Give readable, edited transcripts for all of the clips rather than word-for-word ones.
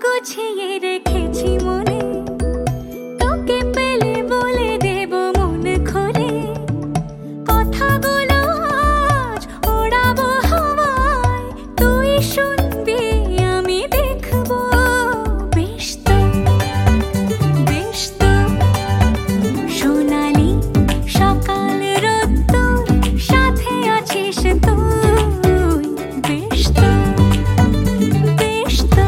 গুছিয়ে রেখেছি মনে, তোকে পেলে বলে দেব মন খুলে। কথাগুলো আজ ওড়াবো হাওয়ায়, তুই শুনবি আমি দেখবো। বেশ তো, বেশ তো, সোনালি সকাল রোদ্দুর, সাথে আছিস তুই। বেশ তো, বেশ তো।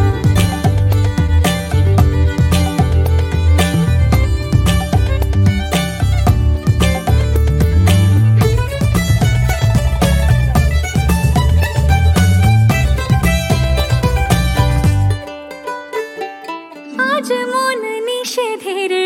আজ মন নিষেধের